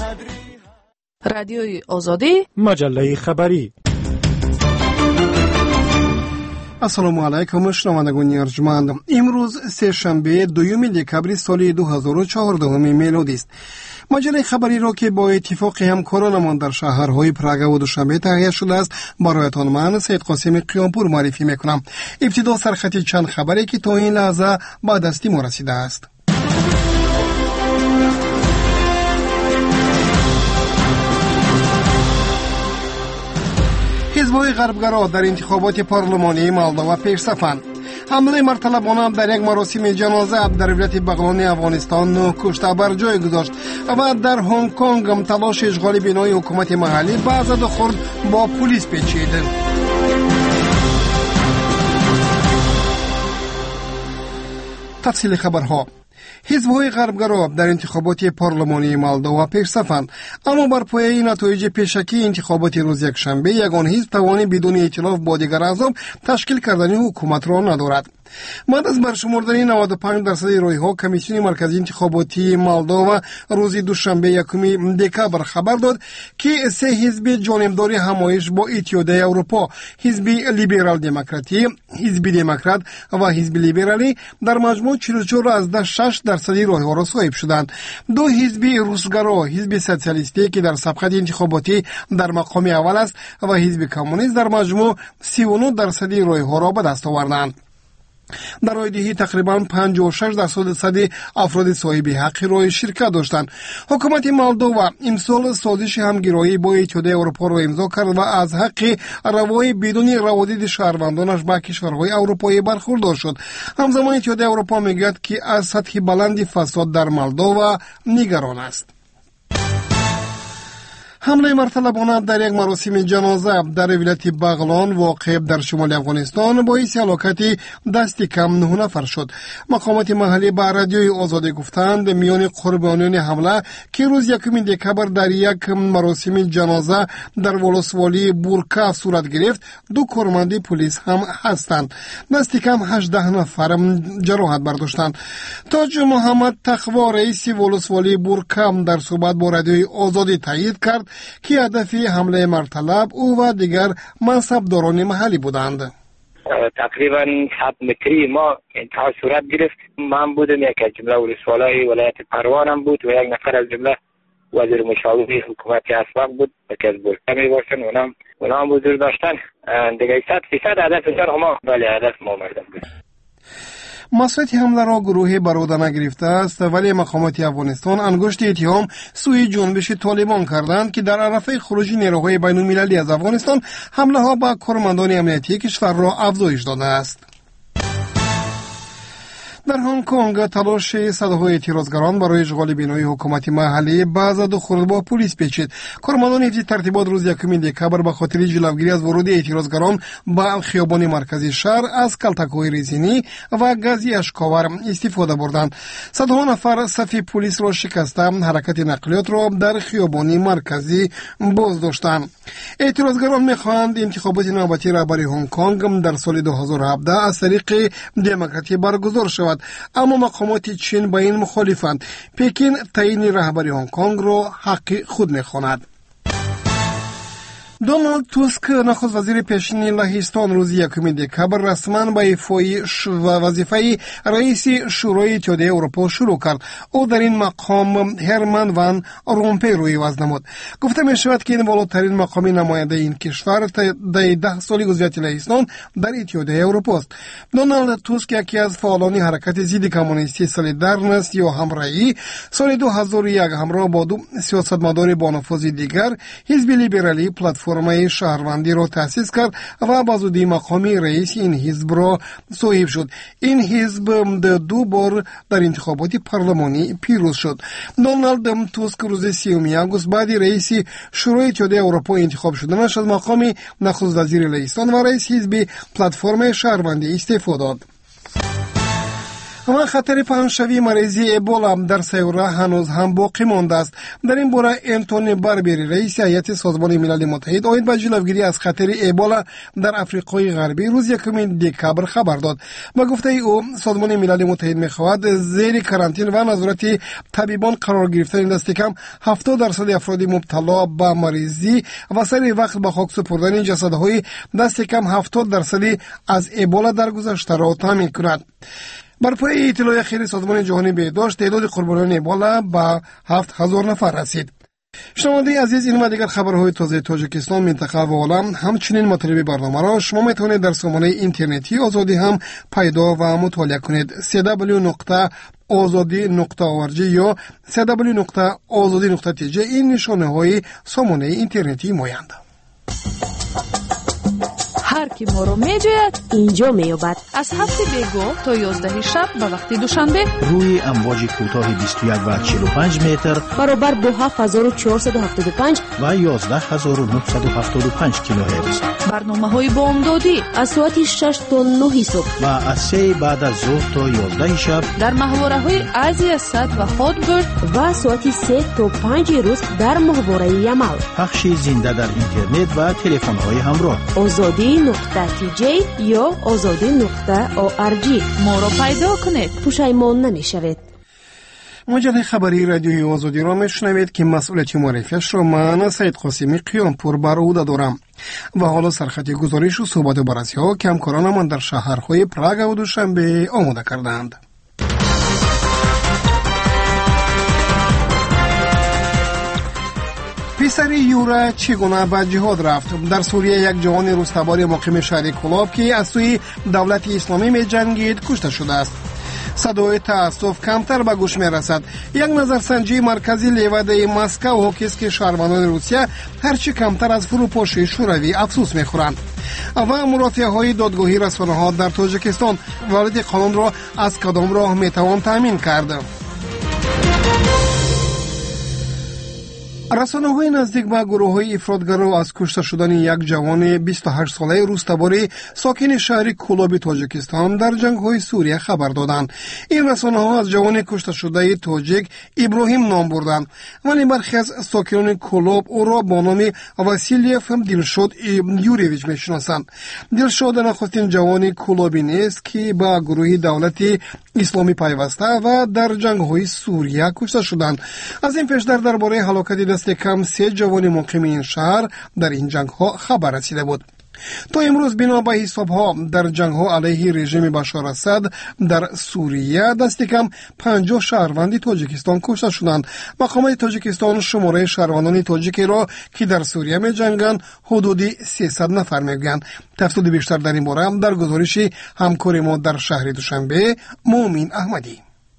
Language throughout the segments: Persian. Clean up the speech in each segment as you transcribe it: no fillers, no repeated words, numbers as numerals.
رادیوی آزادی، مجله خبری. السلام علیکم شنوندگان ارجمند. امروز سه شنبه 2 دکبر سال 2014 میلادی است. مجله خبری را که با اتفاق همکارانمان در شهرهای پراگ و دوشنبه تهیه شده است برایتان من سید قاسم قیامپور معرفی میکنم. ابتدا سرخط چند خبری که تا این لحظه به دستی ما رسیده است. حزب‌های غربگرا در انتخابات پارلمانی مالدووا پیش‌صفند. حمله مرتلبانه در یک مراسم جنازه در ولایت بغلان افغانستان 9 کشته بر جای گذاشت و در هنگ کنگ تلاش اشغال بنای حکومت محلی به عدد خرد با پلیس پیچید. تفصیل خبرها. حزب‌های غربگرا در انتخابات پارلمانی مالدووا پیش‌صفند، اما بر پایه نتایج پیشکی انتخابات روز یکشنبه یگان حزب توانی بدون ائتلاف با دیگر احزاب تشکیل کردن حکومت را ندارد. بعد از برشمردن 95% رای‌ها کمیسیون مرکزی انتخاباتی مالدووا روز دوشنبه 1 دکبر خبر داد که سه حزب جانبدار همایش با اتحادیه اروپا، حزب لیبرال دموکراتی، حزب دموکرات و حزب لیبرالی در مجموع 44.6% رای‌ها را صاحب شدند. دو حزب روسگرا، حزب سوسیالیستی که در سبقت انتخاباتی در مقام اول است و حزب کمونیست در مجموع 39% رای‌ها را به دست آوردند. در رایدهی تقریبا 56% افراد صاحب حق رای شرکت داشتند. حکومت مالدووا امسال سازش همگرایی با اتحادیه اروپا را امضا کرد و از حق روایی بدون روادید شهروندانش به کشورهای اروپایی برخوردار شد. همزمان اتحادیه اروپا میگوید که از سطح بلند فساد در مالدووا نگران است. حمله مرتلبانه در یک مراسم جنازه در ولایت بغلان واقع در شمال افغانستان باعث هلاکت دست کم 9 نفر شد. مقامات محلی به رادیوی آزادی گفتند میان قربانیان حمله که روز 1 دکبر در یک مراسم جنازه در ولسوالی بورکا صورت گرفت 2 کارمند پلیس هم هستند. دست کم 18 نفر جراحت برداشتند. تاج محمد تقوا رئیس ولسوالی بورکا در صحبت با رادیوی آزادی تایید کرد که هدف حمله مرتلب او و دیگر منصبداران محلی بودند. تقریبا 7 متری ما انتها صورت گرفت. من بودم یک از جمله ولسوالای ولایت پروانم بود و یک نفر از جمله وزیر مشاور حکومت اسبق بود که از بورکا می باشن. اونا هم حضور داشتن. دیگه 100% هدف ما هدف ما مردم بود. مسئولیت حمله را گروه بر نگرفته است، ولی مقامات افغانستان انگشت اتهام سوی جنبش طالبان کردند که در عرصه خروج نیروهای بین المللی از افغانستان حمله ها به کارمندان امنیتی کشور را افزایش داده است. در هنگ کنگ تلاش صداهای اعتراضگران برای اشغال بنای حکومت محلی بعض دو خورد با پلیس پیچید. کارمندان حفظ ترتیبات روز 1 دکبر به خاطر جلوگیری از ورود اعتراضگران به خیابان مرکزی شهر از کلتک‌های ریزنی و گازی اشکاور استفاده بردند. صدها نفر صف پلیس را شکسته حرکت نقلیات را در خیابان مرکزی باز داشتند. اعتراضگران می‌خواهند انتخابات نوبتی رهبری هنگ کنگ در سال 2017 از طریق دموکراتی برگزار شود، اما مقامات چین با این مخالفند. پکین تعیین رهبری هنگ کنگ را حق خود می‌خواند. دونالد توسک نخست وزیر پیشین لهستان روز 1 دکبر رسما به وظیفه رئیس شورای اتحادیه اروپا شروع کرد. او در این مقام هرمن وان رومپی روی عوض نمود. گفته می شود که این بالاترین مقامی نماینده این کشور در 10 سال عضویت لهستان در اتحادیه اروپا است. دونالد توسک یکی از فعالان حرکت ضد کمونیستی سالیدارنس یا همراهی سال 2001 همراه با 2 سیاستمدار با نفوذ دیگر حزب لیبرالی پلتفرم شهروندی را تأسیس کرد و با زودی مقامی رئیس این حزب را صاحب شد. این حزب 2 بار در انتخابات پارلمانی پیروز شد. دونالد توسک روز 30 آگوست بعد رئیس شورای اتحادیه اروپا انتخاب شدنش از مقام نخست وزیر لهستان و رئیس حزب پلتفرم شهروندی استعفا داد. و خطر پهنشوی مریضی ابولا در سیاره هنوز هم باقی مانده است. در این باره انتونی باربری رئیس هیئت سازمان ملل متحد اومید به جلوگیری از خطر ابولا در آفریقای غربی روز 1 دکبر خبر داد. با گفته او سازمان ملل متحد می‌خواهد زیر کارانتین و نظارت طبیبان قرار گرفتن دست کم 70% افراد مبتلا به مریضی و سریع وقت به خاک سپردن جسدهای دست کم 70% از ابولا در گذشته را تامین کند. بر پای اطلاع اخیر سازمان جهانی بهداشت تعداد قربانیان ابولا به 7000 نفر رسید. شنونده عزیز، این و دیگر خبرهای تازه تاجیکستان، منطقه و عالم همچنین مطالب برنامه را شما میتونید در سامانه اینترنتی آزادی هم پیدا و مطالعه کنید. www.azadi.org یا www.azadi.tj این نشانه های سامانه اینترنتی مایند. هر کی ما رو میجوید اینجا میابد. از 7 بیگو تا 11 شب به وقت دوشنبه روی امواج کوتاه 21 و 45 متر برابر با 7475 و 11975 کیلوهرتز. برنامه‌های بامدادی از ساعت 6 تا 9 صبح و از 3 بعد از ظهر تا 11 شب در ماهواره‌های آسیا صد و هاتبرد و ساعت 3 تا 5 روز در ماهواره یمال. پخش زنده در اینترنت و تلفن‌های همراه. azadi.tj یا azadi.org ما رو پیدا کنید، پشیمان نمیشوید. مجله خبری رادیوی آزادی را میشنوید که مسئولیت معرفیش را من سید قاسمی قیامپور بر عهده دارم. و حالا سرخط گزارش و صحبت بررسی ها که همکاران من در شهرهای پراگ و دوشنبه آماده کردند. پسر یورا چگونه به جهاد رفت؟ در سوریه یک جوان روستبار مقیم شهر کلاب که از سوی دولت اسلامی می جنگید کشته شده است. صدای تأسف کمتر به گوش می رسد. یک نظرسنجی مرکزی لیوده مسکو حاکی است که شهروندان روسیه هرچی کمتر از فروپاشی شوروی افسوس می خورند. و مرافعه های دادگاهی رسانه ها در تاجیکستان ولایت قانون را از کدام راه می توان تامین کرد؟ رسانه‌های نزدیک به گروه‌های افراطگرا از کشته شدن یک جوان 28 ساله روستباری ساکن شهر کولاب تاجیکستان در جنگ‌های سوریه خبر دادند. این رسانه‌ها از جوان کشته شده تاجیک ابراهیم نام بردند، ولی برخی از ساکنان کولاب او را با نام واسیلیف دلشاد یوریویچ می‌شناسند. دلشاد نخستین جوان کولابی نیست که به گروه دولت اسلامی پیوسته و در جنگ‌های سوریه کشته شدند. از این پیش درباره هلاکت دست کم 3 جوان مقیم این شهر در این جنگ ها خبر رسیده بود. تا امروز بنا به حساب ها در جنگ ها علیه رژیم بشار اسد در سوریه دست کم 50 شهروند تاجیکستان کشته شدند. مقامات تاجیکستان شماره شهروندان تاجیک را که در سوریه می جنگند حدود 300 نفر میگویند. تفصیل بیشتر در این باره در گزارش همکار ما در شهر دوشنبه مومین احمدی.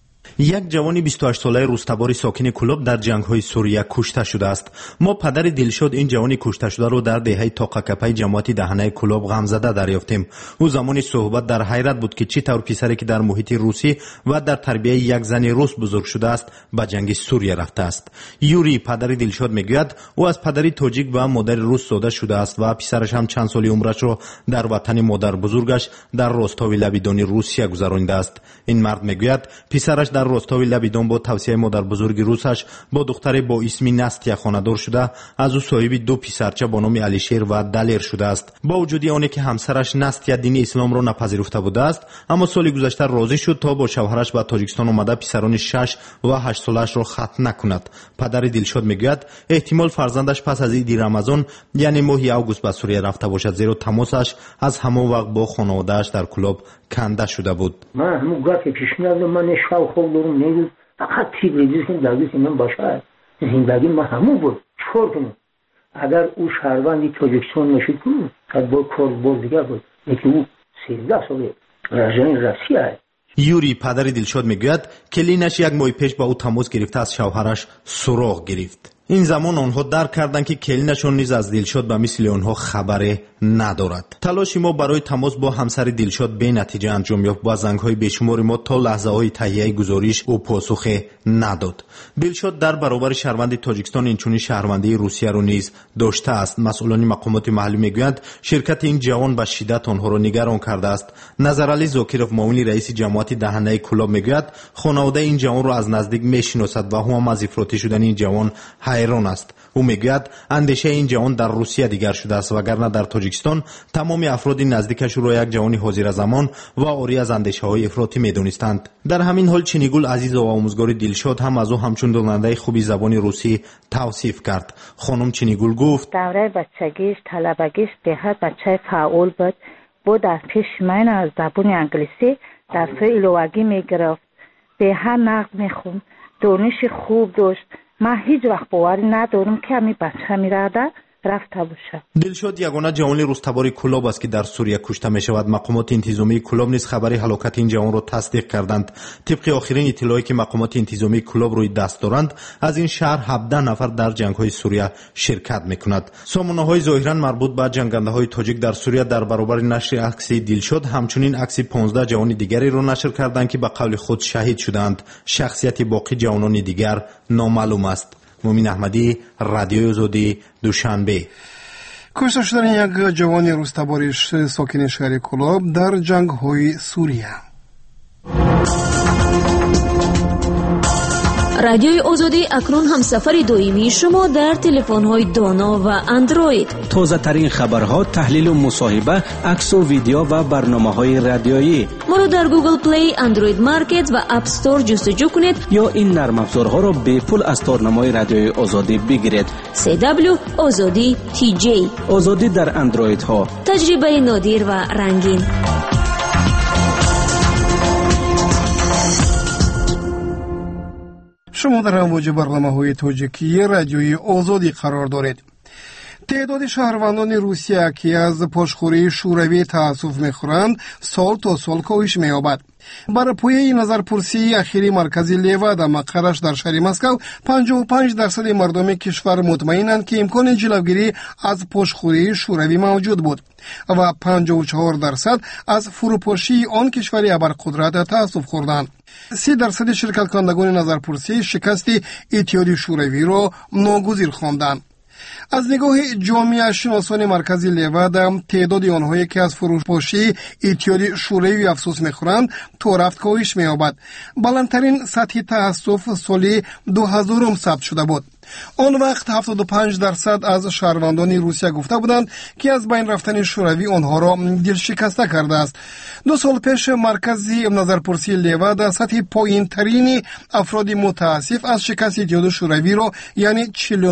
یک جوان 28 ساله روستباری ساکن کلوب در جنگ‌های سوریه کشته شده است. ما پدر دلشاد این جوان کشته شده را در دهه تاقکپی جماعت دهنه کلوب غمزده دریافتیم. او زمان صحبت در حیرت بود که چی طور پسری که در محیط روسی و در تربیت یک زن روس بزرگ شده است به جنگ سوریه رفته است. یوری پدر دلشاد میگوید او از پدری تاجیک و مادر روس زاده شده است و پسرش هم چند سالی عمرش را در وطن مادر بزرگش در راستاوی لبیدون روسیه گذرانده است. این مرد میگوید پسرش در راستاوی لبیدون با توصیه مادر بزرگ روسش با دختری با اسم ناستیا خانه‌دار شده، از او صاحب 2 پسرچه با نام علیشیر و دلیر شده است. با وجود آنکه که همسرش ناستیا دین اسلام را نپذیرفته بوده است، اما سال گذشته راضی شد تا با شوهرش به تاجیکستان آمده پسران 6 و 8 سالش را ختم نکند. پدر دلشاد میگوید احتمال فرزندش پس از عید رمضان یعنی ماه اوگوست به سوریه رفته باشد، زیرا تماسش از همان وقت با خانواده‌اش در کلوب کنده شده بود. من همون گفت که پیش میاد من شاو خود دارم نمیدونم فقط تیبریزی که دلویسی من باشه زندگی ما همون بود چور کنم. اگر او شهروندی تاجیکستان نشید کنم که با کار دیگه بود یکی او 13 ساله رژیم روسیه. یوری پدر دلشاد میگوید کلینش یک ماه پیش با او تماس گرفته از شوهرش سراغ گرفت. این زمان آنها درک کردند که کلینشان نیز از دلشاد به مثل آنها خبر ندارد. تلاش ما برای تماس با همسر دلشاد به نتیجه انجام یافت. با زنگ‌های بیشمار ما تا لحظه های تهیه گزارش او پاسخ نداد. دلشاد در برابر شهروند تاجیکستان اینچنین شهروندی روسیه را نیز داشته است. مسئولان مقامات محلی میگویند شرکت این جوان به شدت آنها را نگران کرده است. نظرعلی زاکرов معاون رئیس جماعت دهنه کلاب میگوید خانواده این جوان را از نزدیک میشناسد و هم از افراطی شدن این جوان حیران است. او میگوید اندیشه این جوان در روسیه دیگر شده است وگرنه در تاجیکستان تمام افراد نزدیکش را یک جوان حاضر زمان و عاری از اندیشه های افراطی میدونستند. در همین حال چینیگل عزیز و آموزگار دلشاد هم از او همچون داننده خوبی زبان روسی توصیف کرد. خانم چینیگل گفت دوره بچگیش طلبگیش به حد بچه فعال بود در پیش من از زبان انگلیسی درس‌های ایلوگی میگرفت، به هر نقد میخوند، دانش خوب داشت. من هیچ وقت باوری ندارم که همین بچه میراده رفته باشه. دلشاد یگانه جوان روستبار کلاب است که در سوریه کشته می شود. مقامات انتظامی کلاب نیز خبر هلاکت این جوان را تصدیق کردند. طبق آخرین اطلاعاتی که مقامات انتظامی کلاب روی دست دارند از این شهر 17 نفر در جنگ های سوریه شرکت می کند. سامانه های ظاهرا مربوط به جنگنده های تاجیک در سوریه در برابر نشر عکس دلشاد همچنین عکس 15 جوان دیگری را نشر کردند که به قول خود شهید شدند. شخصیت باقی جوانان دیگر نامعلوم است. مومین احمدی، رادیوی آزادی، دوشنبه. کشته شدن یک جوان روستبار ساکن شهر کلاب در جنگ های سوریه. رادیوی آزادی اکنون هم سفر دائمی شما در تلفن‌های دانا و اندروید. تازه ترین خبرها، تحلیل و مصاحبه، عکس و ویدیو و برنامه‌های رادیویی. ما رو در گوگل پلی، اندروید مارکت و اپ استور جستجو کنید یا این نرم افزارها را به پول از تارنمای رادیوی آزادی بگیرید. CW آزادی TJ. آزادی در اندروید ها. تجربه نادر و رنگین. شما در امواج برنامه‌های تاجیکی رادیوی آزادی قرار دارید. تعداد شهروندان روسیه که از پاشخوری شوروی تأسف می‌خورند سال تا سال کاهش می‌یابد. بر پایه نظرپرسی اخیری مرکزی لیوا در مقرش در شهر مسکو 55% مردم کشور مطمئنند که امکان جلوگیری از پاشخوری شوروی موجود بود و 54% از فروپاشی آن کشور ابرقدرت تأسف خوردند. 30% شرکت کنندگان نظرپرسی شکست اتحادیه شوروی را ناگزیر خواندند. از نگاه جامعه شناسان مرکزی لیوا تعداد آنهایی که از فروپاشی اتحادیه شوروی افسوس می‌خورند تا رفت کاهش می‌یابد. بلندترین سطح تأسف سال 2000 ثبت شده بود. آن وقت 75% از شهروندان روسیه گفته بودند که از بین رفتن شوروی آنها را دلشکسته کرده است. 2 سال پیش مرکزی نظرپرسی لیوا در سطح پایین ترین افراد متاسف از شکست اتحادیه شوروی را یعنی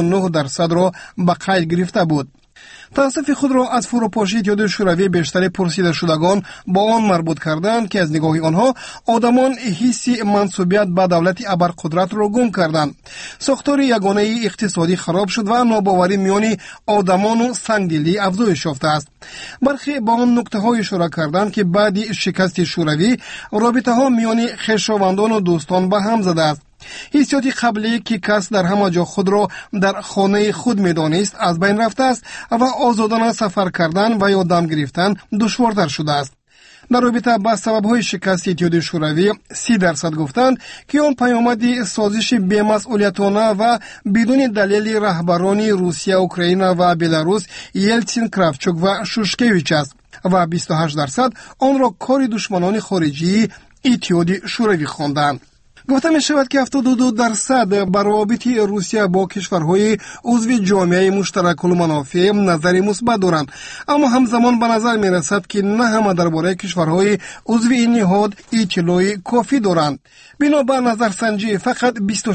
49% را به قید گرفته بود. تأسف خود را از فروپاشی اتحادیه شوروی بیشتر پرسیده شدگان با آن مربوط کردند که از نگاه آنها آدمان حس منسوبیت به دولت ابرقدرت را گم کردند. ساختار یگانه اقتصادی خراب شد و ناباوری میان آدمان و سنگدلی افزایش یافته است. برخی با آن نکته های اشاره کردند که بعد شکست شوروی رابطه ها میان خویشاوندان و دوستان به هم زده است. حسیات قبلی که کس در همه جا خود را در خانه خود می‌دانست از بین رفته است و آزادانه سفر کردن و یا دم گرفتن دشوارتر شده است. در رابطه با سبب‌های شکست اتحادیه شوروی 30% گفتند که آن پیامد سازش بی‌مسئولیتانه و بدون دلیل رهبران روسیه، اوکراین و بلاروس یلتسین، کراوچوک و شوشکویچ است و 28% آن را کار دشمنان خارجی اتحادیه شوروی خواندند. گفته می شود که 72% بر روابط روسیه با کشورهای عضو جامعه مشترک المنافع نظر مثبت دارند، اما همزمان به نظر می رسد که نه همه درباره کشورهای عضو این نهاد اطلاع کافی دارند. بنابر نظرسنجی فقط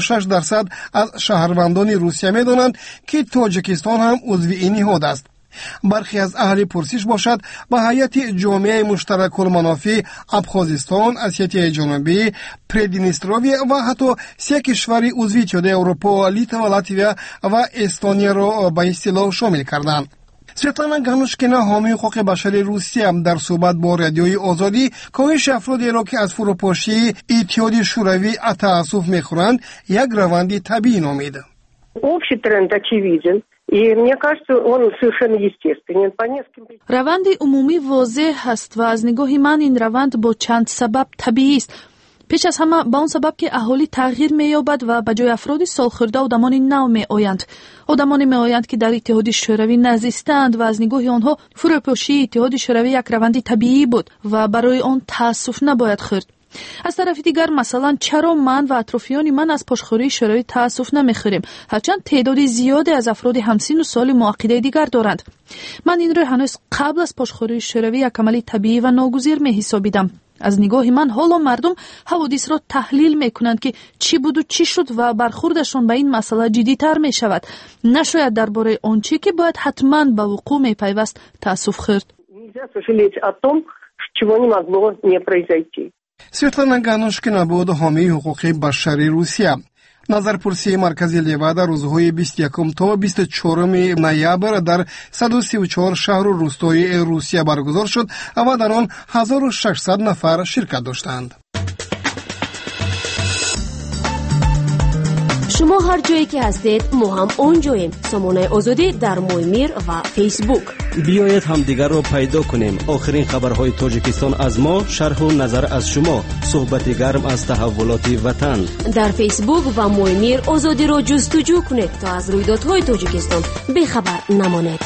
26% از شهروندان روسیه می دانند که تاجیکستان هم عضو این نهاد است. برخی از اهل پرسش باشد به هیئت جامعه مشترک المنافع ابخازستان، اسیای جنوبی، پریدنیستروی و حتی 3 کشور عضو اتحادیه اروپا، لیتوا، لاتویا و استونیا را به اصطلاح شامل کردند. سویتلانا گانوشکینا، حامی حقوق بشر روسیه، در صحبت با رادیوی آزادی کاهش افرادی را که از فروپاشی اتحادیه شوروی تأسف می‌خورند یک روند طبیعی نامید. Общий тренд очевиден. И мне кажется, он совершенно естественен. По нескольким... روند عمومی واضح هست و از نگاه من این روند با چند سبب طبیعی است. پیش از همه با اون سبب که اهالی تغییر می‌یابد و به جای افراد سالخورده آدمان نو می‌آیند. آدمانی می‌آیند که در اتحاد شوروی نزیستند و از نگاه آنها فروپاشی اتحاد شوروی یک روند طبیعی بود و برای آن تأسف نباید خورد. از طرف دیگر مثلا چرا من و اطرافیان من از پاشخوری شوروی تأسف نمیخوریم، هرچند تعداد زیادی از افراد همسن و سال معقیده دیگر دارند. من این را هنوز قبل از پاشخوری شوروی یک عمل طبیعی و ناگزیر می‌حسابیدم. از نگاه من حالا مردم حوادث را تحلیل میکنند که چی بود و چی شد و برخوردشان به این مسئله جدی‌تر میشود. نشاید درباره آنچه که باید حتما به وقوع میپیوست تأسف خورد. سویتلانا گانوشکینا بود حامی حقوق بشری روسیه. نظرپرسی مرکزی لیوادا روزهای 21 تا 24 نوامبر در 134 شهر و روستای روسیه برگزار شد و در آن 1600 نفر شرکت داشتند. شما هر جایی که هستید ما هم اونجاییم. سامانه آزادی در مویمیر و فیسبوک. بیایید همدیگر رو پیدا کنیم. آخرین خبرهای تاجیکستان از ما، شرح و نظر از شما، صحبت گرم از تحولات وطن. در فیسبوک و مویمیر آزادی رو جستجو کنید تا از رویدادهای تاجیکستان بی‌خبر نمانید.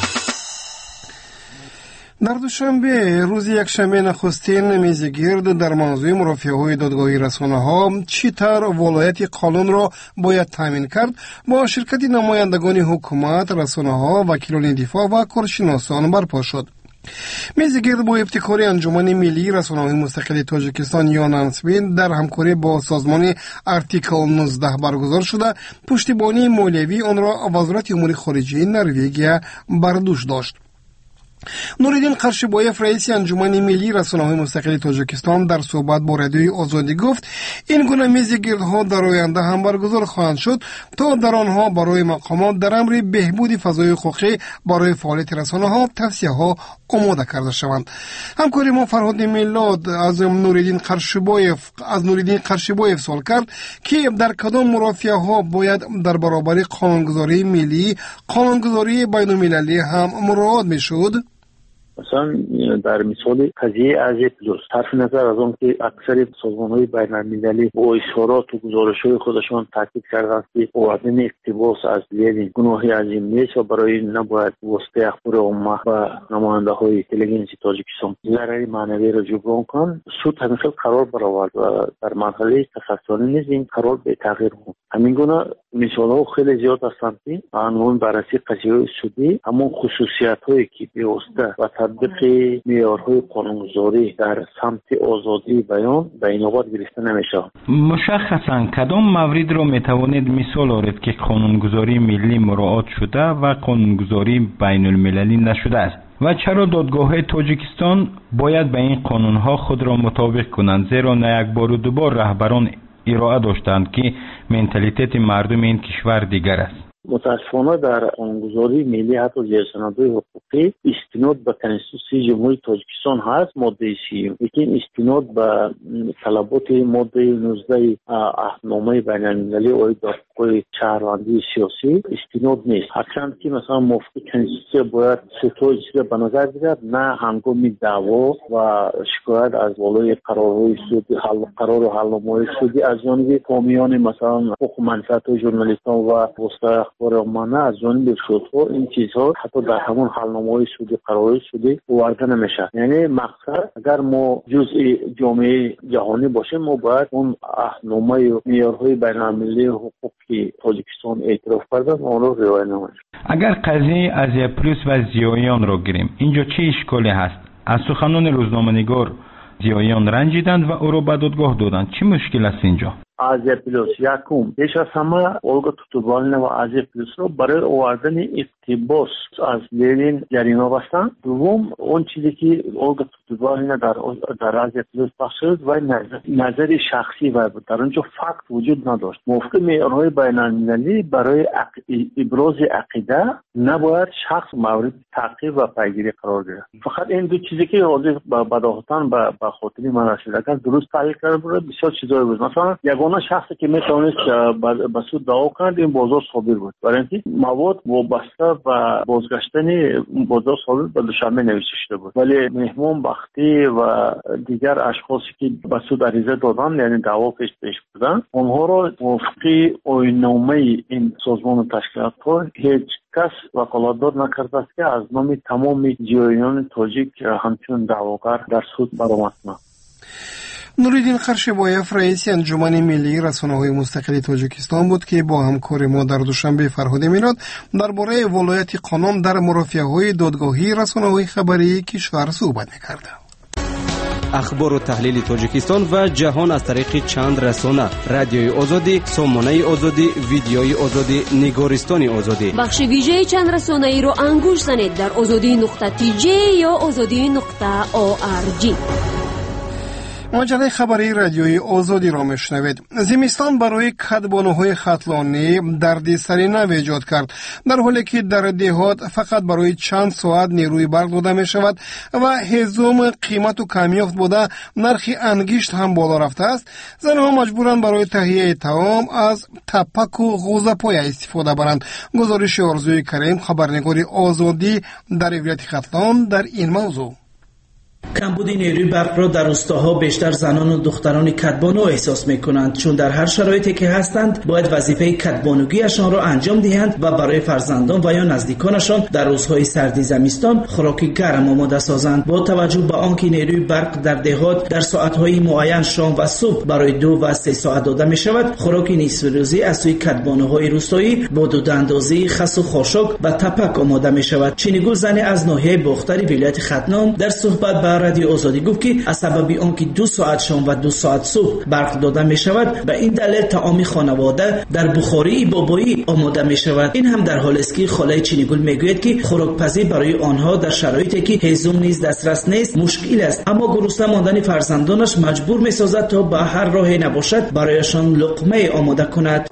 در دوشنبه روز یکشنبه نخستین میزگرد در موضوع مرافعه‌های دادگاهی رسانه‌ها چطور ولایت قانون را باید تامین کرد با شرکت نمایندگان حکومت، رسانه‌ها، وکیلان دفاع و کارشناسان برپا شد. میزگرد با ابتکار انجمن ملی رسانه‌های مستقل تاجیکستان یا نانسبین در همکاری با سازمان آرتیکل 19 برگزار شده. پشتیبانی مالیوی آن را وزارت امور خارجه نروژ بر دوش داشت. نوریدین قرشبایف رئیس انجمن ملی رسانه‌های مستقل تاجیکستان در صحبت با رادیوی آزادی گفت این گونه میزگردها در آینده هم برگزار خواهند شد تا در آنها برای مقامات در امر بهبود فضای حقوقی برای فعالیت رسانه‌ها توصیه‌ها آماده کرده شوند. همکاری ما فرهاد میلاد از نوریدین قرشبایف سوال کرد که در کدام مرافعه‌ها باید در برابر قانونگذاری ملی، قانونگذاری بین‌المللی هم مراعات می‌شد. مثلا در مثال قضیه ازی پلوس طرف نظر از آن که اکثر سازمان‌های بین‌المللی با اشارات و گزارش‌های خودشان تاکید کردند که آوردن اقتباس از لنین گناهی عظیم نیست و برای نباید واسطه اخبار عامه و نماینده‌های اینتلیجنس تاجیکستان ضرر معنوی را جبران کنند. سود همیشه قرار برآورد و در مرحله تفصیلی نیز این قرار به تغییر بود. همین گونه مثال‌ها خیلی زیاد هستند که عنوان بررسی قضیه‌های سودی همون خصوصیت‌هایی که به واسطه و تطبیق معیارهای قانونگذاری در سمت آزادی بیان به اینوبت گرفته نمیشه. مشخصاً کدام موارد را میتوانید مثال آورید که قانونگذاری ملی مراعات شده و قانونگذاری بین المللی نشده است و چرا دادگاه‌های تاجیکستان باید به این قانون‌ها خود را مطابق کنند، زیرا نه یک بار و دو بار رهبران ارائه داشتند که منتالیته مردم این کشور دیگر است. متاسفانه در قانونگذاری ملی حتی زیرسندهای حقوقی استناد به کنستیتوسیون جمهوری تاجیکستان هست ماده 30، لیکن استناد به طلبات ماده 19 عهدنامه بین‌المللی آید به حقوق شهروندی سیاسی استناد نیست. هرچند که مثلا موافق کنستیتوسیون باید سه تا چیز به نظر گیرد، نه هنگام دعوا و شکایت از بالای قرارهای سودی قرار و حلنامه‌های سودی از جانب حامیان مثلا حقوق منفعت ژورنالیستان و وسایل برامانه از جانب شورت‌ها این چیزها حتی در همون حلنامه‌های سودی قرارهای سودی آورده نمیشه. یعنی مقصد اگر ما جزء جامعه جهانی باشیم ما باید اون عهدنامه و معیارهای بین‌المللی حقوقی تاجیکستان اعتراف کردن اون رو رعایت نماییم. اگر قضیه ازیا پلوس و زیایان را گیریم اینجا چه اشکالی هست؟ از سخنان روزنامه‌نگار زیایان رنجیدند و او را به دادگاه دادند. چه مشکل است اینجا؟ ازیا پلوس یکم پیش از همه اولگا توتوبالنا و ازیا پلوس رو برای آوردن اقتباس از لنین جریمه بستند. دوم اون چیزی که اولگا توتوبالنا در ازیا پلوس بخش شد و نظر شخصی و بود، در اونجا فکت وجود نداشت. موافق معیارهای بین‌المللی برای ابراز عقیده نباید شخص مورد تعقیب و پیگیری قرار گیرد. فقط این دو چیزی که حاضر بداهتاً به خاطر من رسید اگر درست تحلیل کرده بود بسیار چیزایی بود. مثلا یگانه شخصی که میتونست به سود دعوا کند این بازار صابر بود، برای اینکه مواد وابسته به بازگشتن بازار صابر به دوشنبه نوشته شده بود، ولی مهمان بختی و دیگر اشخاصی که به سود عریضه دادن یعنی دعوا پیش بردن، اونها را وفق آیین‌نامه این سازمان تشکیلات ها هیچ کس وکالتدار نکرده است که از نام تمام جیایان تاجیک همچون دعواگر در سود برآمد کنند. نوریدین قرشبایف رئیس انجمن ملی رسانه‌های مستقل تاجیکستان بود که با همکار ما در دوشنبه فرهاد میلاد درباره ولایت قانون در مرافعه‌های دادگاهی رسانه‌های خبری کشور صحبت می‌کرد. اخبار و تحلیل تاجیکستان و جهان از طریق چند رسانه: رادیوی آزادی، سامانه آزادی، ویدیوی آزادی، نگارستان آزادی. بخش ویژه چند رسانه‌ای رو انگوش زنید در azadi.tj یا azadi.org. مجله خبری رادیوی آزادی را میشنوید. زمستان برای کدبانوهای خطلانی دردسری نو ایجاد کرد، در حالی که در دهات فقط برای چند ساعت نیروی برق داده می شود و هزوم قیمت و کمیافت بوده نرخ انگشت هم بالا رفته است. زنها مجبورند برای تهیه طعام از تپک و غوزه‌پای استفاده برند. گزارش آرزوی کریم، خبرنگار آزادی در ولایت خطلان، در این موضوع. کمبود نیروی برق را در روستاها بیشتر زنان و دختران کدبانو احساس می‌کنند، چون در هر شرایطی که هستند باید وظیفه کدبانوگیشان را انجام دهند و برای فرزندان و یا نزدیکانشان در روزهای سردی زمستان خوراک گرم آماده سازند. با توجه به آنکه نیروی برق در دهات در ساعت‌های معین شام و صبح برای 2 و 3 ساعت داده می‌شود، خوراک نصف روزی از سوی کدبانوهای روستایی با دوداندازی خس و خاشاک و تپک آماده می‌شود. چینیگل زنی از ناحیه باختری ولایت خطلان در صحبت با رادیو آزادی گفت که از سبب آنکه 2 ساعت شام و 2 ساعت صبح برق داده می شود، به این دلیل طعام خانواده در بخاری بابایی آماده می شود. این هم در حالی است که خاله چینیگل میگوید که خوراکپزی برای آنها در شرایطی که هیزم نیز دسترس نیست مشکل است، اما گرسنه ماندن فرزندانش مجبور می سازد تا به هر راهی نباشد برایشان لقمه آماده کند.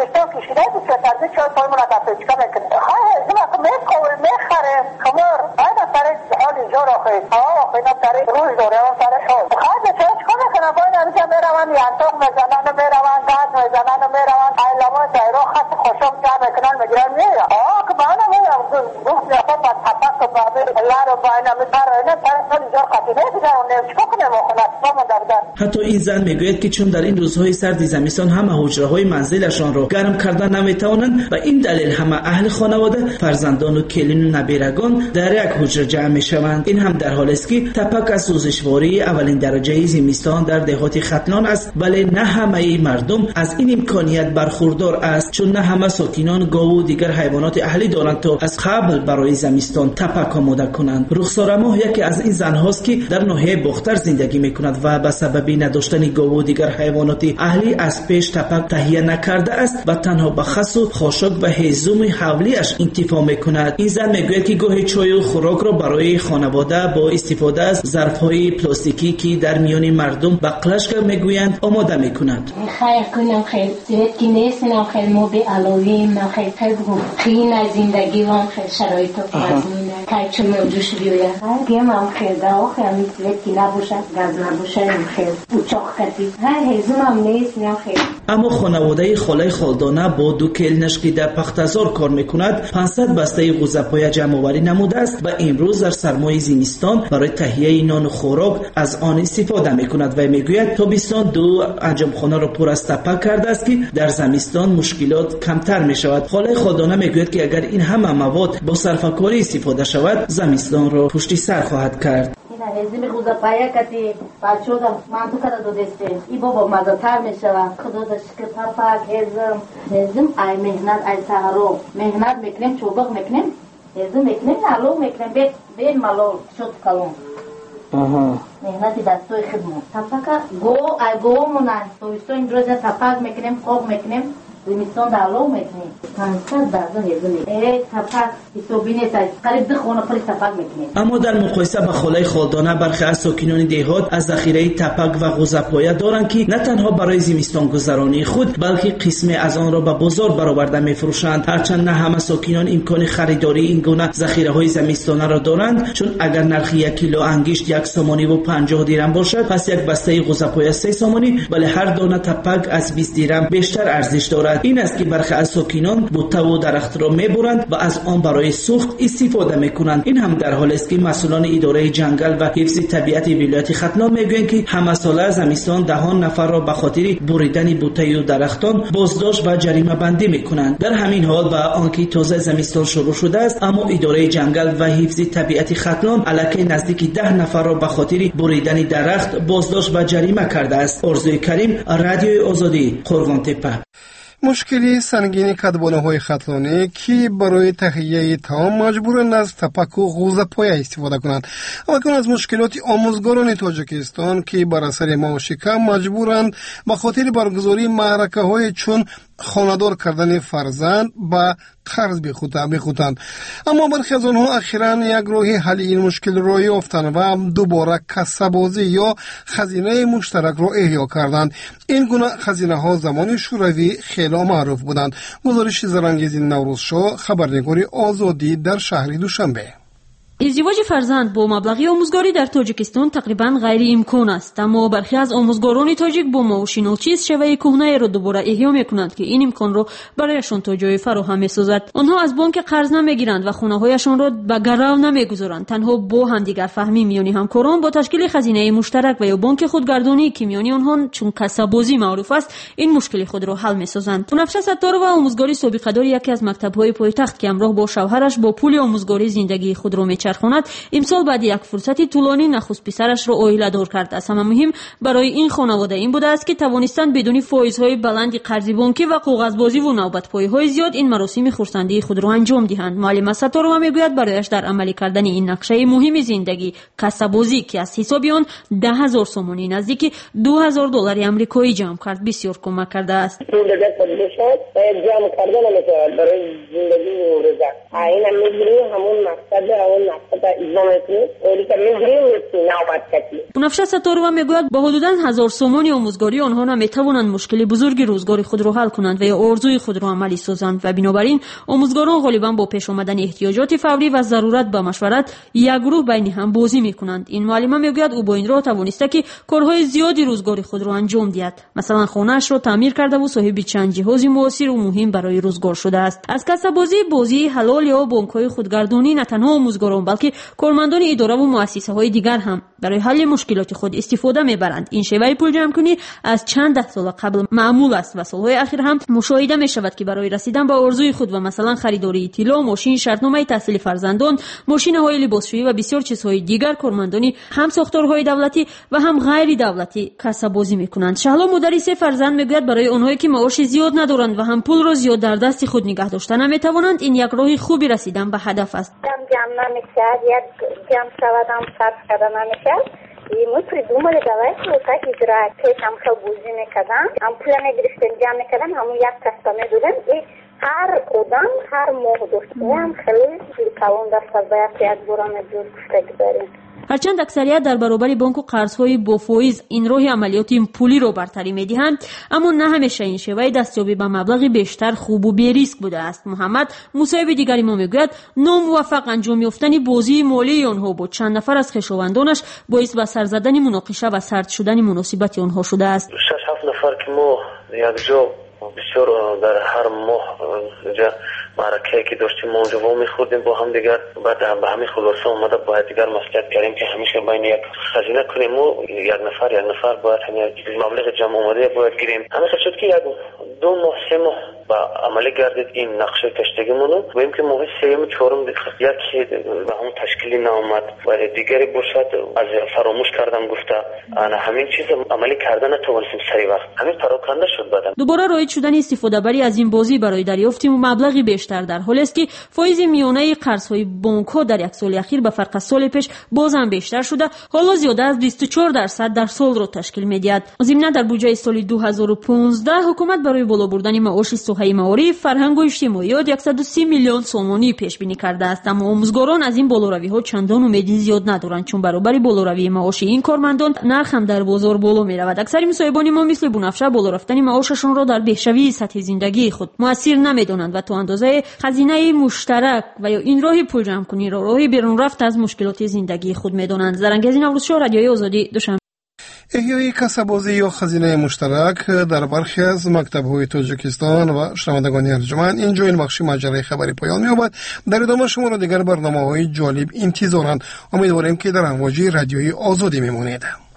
روز داره اون سرش هست خواهد چهش کنه کنه باید همیشه میروند ینطاق میزنن و میروند گاز میزنن و میروند ایلما سایرا خط خوشم جا میکنن میگرن میرم که با اینا میرم گفت نیفت با تپک و با لر و با اینا میتر اینه ترسان اینجا قطینه دیگر و نمچکو کنه مخونت با دردن. حتی این زن میگوید که چون در این روزهای سردی زمستان همه حجره‌های منزلشان را گرم کردن نمیتوانند و این دلیل همه اهل خانواده فرزندان و کلین و نبیرگان در یک حجره جمع میشوند. این هم در حالی است که تپک از سوزشواری اولین درجه زمستان در دهات خطلان است، ولی نه همه مردم از این امکانیت برخوردار است، چون نه همه ساکنان گاو و دیگر حیوانات اهلی دارند تا از قبل برای زمستان تپک آماده کنند. رخسار ماه یکی از این زنهاست که در ناحیه باختر زندگی میکند و به سبب نداشتن گاو و دیگر حیوانات اهلی از پیش تپک تهیه نکرده است و تنها به خس و خاشاک و هیزم حولیش انتفاع میکند. این زن میگوید که گاهی چای و خوراک را برای خانواده با استفاده از ظرف‌های پلاستیکی که در میان مردم بقلش میگویند آماده میکنند. خیر کنم خیلی زیاد که نیستم خیلی ما به علاوه خیلی خیلی زندگی و خیلی شرایط فازمینه که چون موجودش بیاید گیم هم خیلی داو خیلی زیاد که نباشه گاز نباشه خیلی اوچاق کردی هر هزوم هم نیستم خیلی. اما خانواده خاله خالدانه با 2 کلنش که در پختزار کار میکند 500 بسته غوزه‌پای جمع آوری نموده است و امروز در سرمای زمستان برای تهیه نان و خوراک از آن استفاده میکند و میگوید تابستان 2 انجمخانه را پر از تپک کرده است که در زمستان مشکلات کمتر میشود. خاله خالدانه میگوید که اگر این همه مواد با صرفه‌کاری استفاده شود زمستان را پشت سر خواهد کرد. هزیم غوزه‌پای کتی بچه‌ها من تو کار دادسته ای بابا مزه‌تر میشود خدا داشته تپک هزیم ای مهنت ای سهرو مهنت میکنیم چوبق میکنیم هزیم میکنیم علو میکنیم به مالو شد کلون مهنت دستوی خدمت تپک گو مونن تو این روز تپک میکنیم خوب میکنیم زمستان دعوا میکنیم 500 درصد هزینه تپک حسابی نیست قریب 2 خانه پر تپک میکنیم. اما در مقایسه با خولای خالدانه برخی از ساکنان دهات از ذخیره تپک و غوزه‌پایه دارند که نه تنها برای زمستان گذرانی خود بلکه قسمی از آن را به بازار برآورده میفروشند. هرچند نه همه ساکنان امکان خریداری این گونه ذخیره‌های زمستانه را دارند، چون اگر نرخ 1 کیلو انگشت 1 سومانی و 50 درم باشد، پس یک بسته غوزه‌پایه 3 سومانی، ولی هر دانه تپک از 20 درم بیشتر ارزش دارد. این است که برخی از ساکنان بوته و درخت را میبرند و از آن برای سوخت استفاده میکنند. این هم در حالی است که مسئولان اداره جنگل و حفظ طبیعت ولایت ختلان میگویند که همه ساله زمستان دهان نفر را به خاطر بریدن بوته و درختان بازداشت و جریمه بندی میکنند. در همین حال با آنکه تازه زمستان شروع شده است، اما اداره جنگل و حفظ طبیعت ختلان الکی نزدیک 10 نفر را به خاطر بریدن درخت بازداشت و جریمه کرده است. ارزوی کریم، رادیوی آزادی، قربان‌تپه. مشکلی سنگین کدبانه‌های ختلانی که برای تهیه طعام مجبورند از تپک و غوزه‌پایه استفاده کنند. اکنون از مشکلات آموزگاران تاجیکستان که بر اثر معاش کم مجبورند به خاطر برگزاری معرکه‌های چون خانه‌دار کردن فرزند با قرض بخوتند. اما برخی از آنها اخیراً یک راه حل این مشکل را یافتند و دوباره کسب‌بازی یا خزینه مشترک را احیا کردند. این گونه خزینه‌ها زمان شوروی خیلی معروف بودند. گزارش زرانگیز نوروز شاه، خبرنگاری آزادی در شهر دوشنبه. ازدواج فرزند با مبلغی آموزگاری در تاجیکستان تقریبا غیر امکان است، اما برخی از آموزگاران تاجیک با معاشناچیز شیوه کهنه را دوباره احیا میکنند که این امکان را برایشان تا جای فراهم میسازد. آنها از بانک قرض نمیگیرند و خانه‌هایشان را به گرو نمیگذارند. تنها با همدیگر فهمی میانی همکاران با تشکیل خزینه مشترک و یا بانک خودگردانی که میانی آنها چون کسب‌بازی معروف است، این مشکل خود را حل میسازند. بنفشه ستارова آموزگاری سابقه‌دار یکی از مکتب‌های پایتخت که همراه با شوهرش با پول آموزگاری زندگی خود را میچرخاند، امسال بعد یک فرصتی طولانی نخست پسرش را عائله دار کرد. از همه مهم برای این خانواده این بوده است که توانستند بدون فایزهای بلند قرض بانکی و کاغذبازی و نوبت‌پایی‌های زیاد این مراسم خرسندی خود را انجام دهند. معلم ستارova میگوید برایش در عملی کردن این نقشه مهم زندگی کسب‌بازی که از حساب آن 10,000 سومانی نزدیک $2,000 آمریکایی جمع کرد بسیار کمک کرده است. جمع کردن برای زندگی و رزق این هم میگیریم همون مقصد بنفشه ستارova میگوید با حدوداً 1,000 سومانی آموزگاری آنها نمیتوانند مشکل بزرگ روزگاری خود را حل کنند و یا آرزوی خود را عملی سازند و بنابراین آموزگاران غالبا با پیش آمدن احتیاجات فوری و ضرورت به مشورت یک گروه بین هم بازی میکنند. این معلم میگوید او با این راه توانسته که کارهای زیادی روزگاری خود را انجام دهد. مثلا خانه‌اش را تعمیر کرده و صاحب چند جهاز موثر و مهم برای روزگار شده است. از کسب‌بازی بازی حلال یا بانک‌های خودگردانی نه تنها آموزگاران بلکه کارمندان اداره و مؤسسه‌های دیگر هم برای حل مشکلات خود استفاده می‌برند. این شیوه پول جمع‌کنی از چند ده سال قبل معمول است و سال‌های اخیر هم مشاهده می‌شود که برای رسیدن به آرزوی خود و مثلا خریداری طلا، ماشین، شرطنامه تحصیل فرزندان، ماشین‌های لباسشویی و بسیار چیزهای دیگر کارمندانی هم ساختارهای دولتی و هم غیر دولتی کسب‌بازی می‌کنند. شهلا مدرسه فرزند می‌گوید برای آنهایی که معاش زیاد ندارند و هم پول را زیاد در دست خود نگه داشته نمی‌توانند این یک راه خوبی رسیدن به هدف است. جمع نمی‌شد، یک جمع شودم صرف کردن نمی‌شد. ما придумали давайте вот так играть. Там хабузи می‌کردن، هم پول می‌گرفتیم جمع می‌کردن، همون یک کاستا می‌دادن و هر آدم هر ماه داشتیم خیلی کلان دست باید یک بارم جور کشته داریم. هرچند اکثریت در برابر بانک و قرض‌های با فایز این راه عملیات پولی را برتری می‌دهند، اما نه همیشه این شیوه دستیابی به مبلغ بیشتر خوب و بی ریسک بوده است. محمد موسوی دیگری ما میگوید ناموفق انجام یافتن بازی مالی آنها با چند نفر از خویشاوندانش باعث به سر زدن مناقشه و سرد شدن مناسبت آنها شده است. 6-7 نفر که ما یک جا بسیار در هر ماه معرکه که داشتیم ما اونجا وا می‌خوردیم با هم دیگر. بعد به همین خلاصه اومده باید دیگر مسئولیت کردیم که همیشه بین یک خزینه کنیم و یک نفر باید همین مبلغ جمع اومده باید گیریم. همیشه شد که یک 2 ماه 3 ماه و عملی گردید این نقشه کشتگیمون رو ببینیم که موقع سوم و چهارم یکی به همون تشکیلی نامد ولی دیگری باشد از فراموش کردم گفته انا همین چیز عملی کردن نتونستیم سری وقت همین پراکنده شد. بعدم دوباره رایج شدن استفاده بری از این بازی برای دریافت مبلغی بیشتر در حالی است که فایز میانه قرض‌های بانک‌ها در یک سال اخیر به فرق از سال پیش باز هم بیشتر شده، حالا زیاده از 24% در سال را تشکیل می‌دهد. ضمن در بودجه سال 2015 حکومت برای بالا بردن معاش سوهای معارف، فرهنگ و اجتماعیات 130 میلیون سومانی پیش بینی کرده است، اما آموزگاران از این بالاروی‌ها چندان امیدی زیاد ندارند چون برابر بالاروی معاش این کارمندان نرخ هم در بازار بالا می‌رود. اکثر مصاحبان ما مثل بنفشه بالا رفتن معاششان را در بهشوی سطح زندگی خود مؤثر نمی‌دانند و تا اندازه خزینه مشترک و یا این راه پول جمع کنی را راه بیرون رفت از مشکلات زندگی خود می‌دانند. زرنگزی نوروزشاه، رادیوی آزادی، دوشنبه. احیای کسب‌بازی یا خزینه مشترک در برخی از مکتب‌های تاجیکستان و شنوندگان ارجمند اینجا این بخش مجله خبری پایان می‌یابد. در ادامه شما را دیگر برنامه‌های جالب انتظارند. امیدواریم که در امواج رادیوی آزادی می‌مانید.